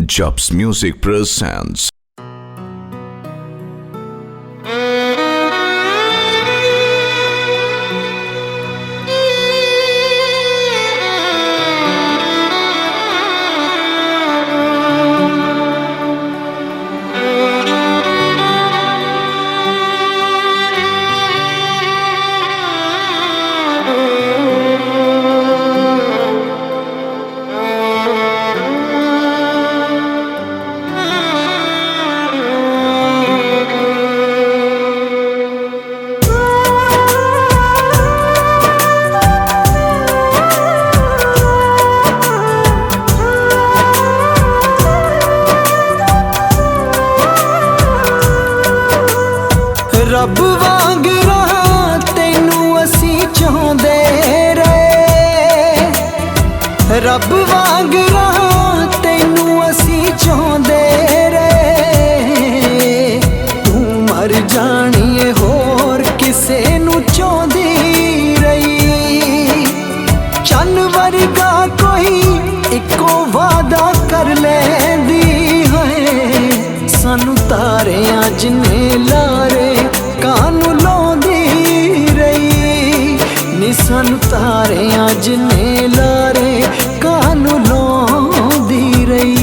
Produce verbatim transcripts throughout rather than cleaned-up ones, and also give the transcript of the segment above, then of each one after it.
Jobs Music presents. रब वांग रहा तेनू असी चाहते रहे, रब वांग रहा तेनू असी चाहते रहे। तू मर जानी होर किसे नू चाहती रही। चन वर्गा कोई इको वादा कर लेंदी है, सानू तारे अज ने लारे कानू लाउंदी रही। नी सानू तारे अज ने लारे कानू लाउंदी रही।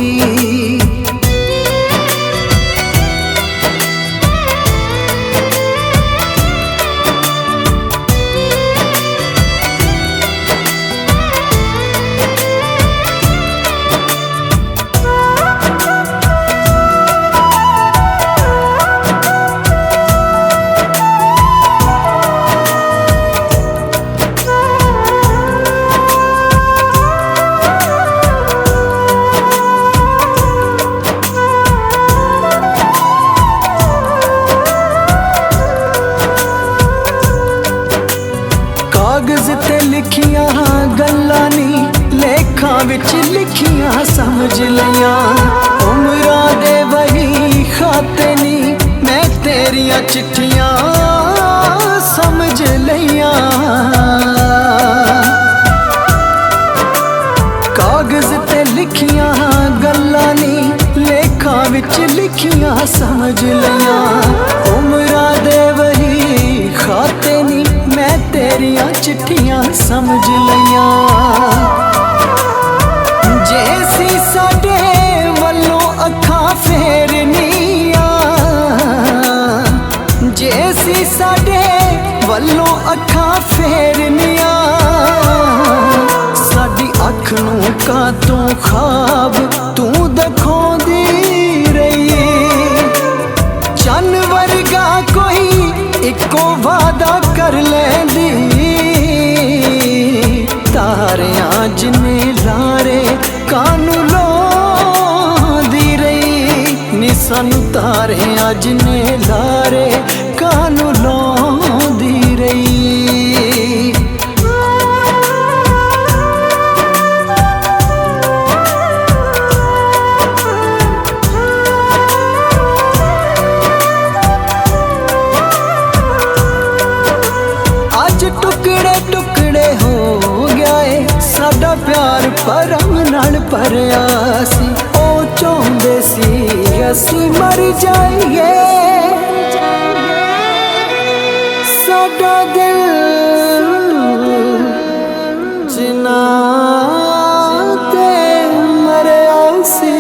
कागज ते लिखियां गल्लां नी लेखां विच लिखियां समझ लियां। उमरां दे वही खाते नी मैं तेरियां चिट्ठियां समझ लियां। कागज ते लिखियां गल्लां नी लेखां विच लिखियां समझ लियां। उमरां दे वही खाते नी मैं तेरियां चिट्ठियां समझ लियां। जे सी साडे वल्लों अखां फेरनियां, जे सी साडे वल्लों अखां फेरनियां। साडी अख नूं कातों ख्वाब तू दिखाउंदी रही। चन वर्गा कोई इको वादा कर लेंदी, तारे अज ने लारे कानू लाउंदी रही। नी सानू तारे अज ने लारे कानू लाउंदी रही। टुकड़े टुकड़े हो गया है साडा प्यार परम नाल भरिया सी। ओ चाहुंदे सी असी मर जाइए, साडा दिल जिना ते मरिया सी।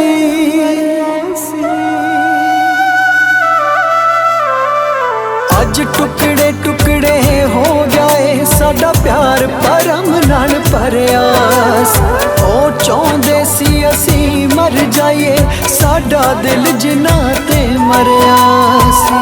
अज टुकड़े टुकड़े हो गए साडा प्यार परम नाल भरिया सी। ओ चाहुंदे सी असी मर जाइए, साडा दिल जिना ते मरिया सी।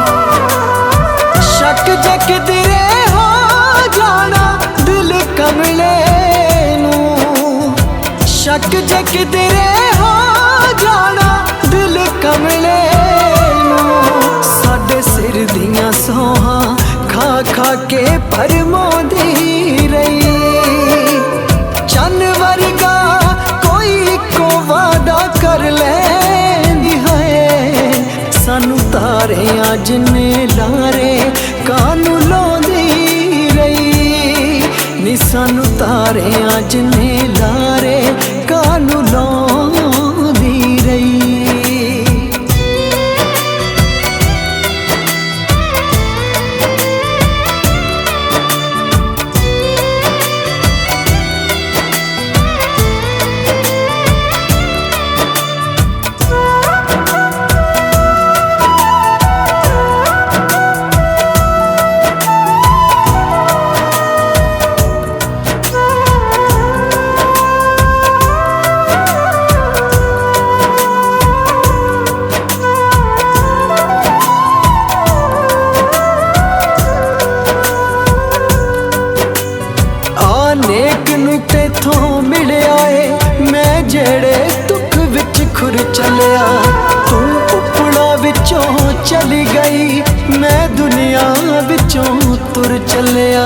शक जे किधरे हो जाना दिल कमले नूं, शक जे किधरे हो जाना दिल कमले नूं। साडे सिर दियां सोहां खा खा के भरमाउंदी रही। चन वर्गा कोई को वादा कर लैंदी है, सानू तारे अज ने लारे कानू लाउंदी रही। नी सानू तारे अज ने लारे कानू लाउंदी चलिया।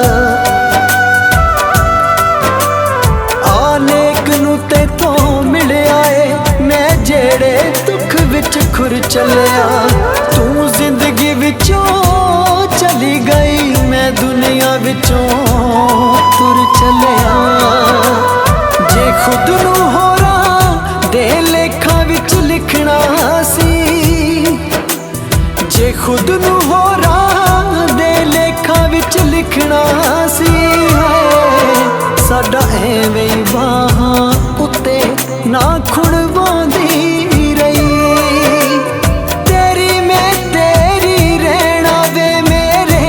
आनेक नू तेथों मिलिया ए मैं जेड़े दुख विच खुर चलिया। तू जिंदगी विचों चली गई मैं दुनिया विचों तुर चलिया। जे खुद नू होरा दे लेखा विच लिखना सी, जे खुद नू होरा दे लेखा विच लिखना सी, साडा एवें ही बाहां उत्ते ना खुणवांदी रही। तेरी मैं तेरी रहना वे मेरे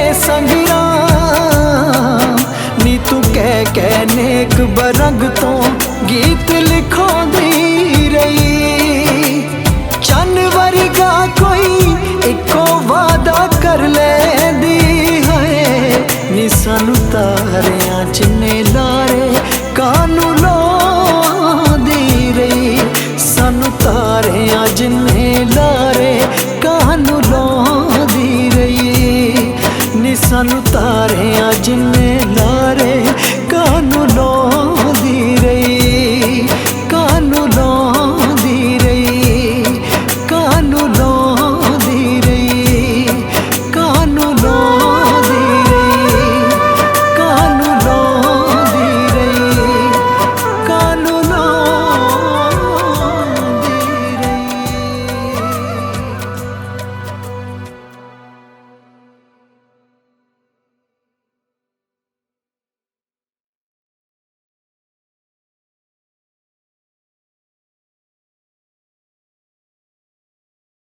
संगराम, नी तू कह कह नेक बरंग तो गीत लिखांदी रही। चन वर्गा कोई इको वादा कर लैंदी है, नी सानू तारियां जिन्ने लारे कानू लांदी रही। सानू तारियां जिन्ने लारे कानू लांदी रही, नी सानू तारियां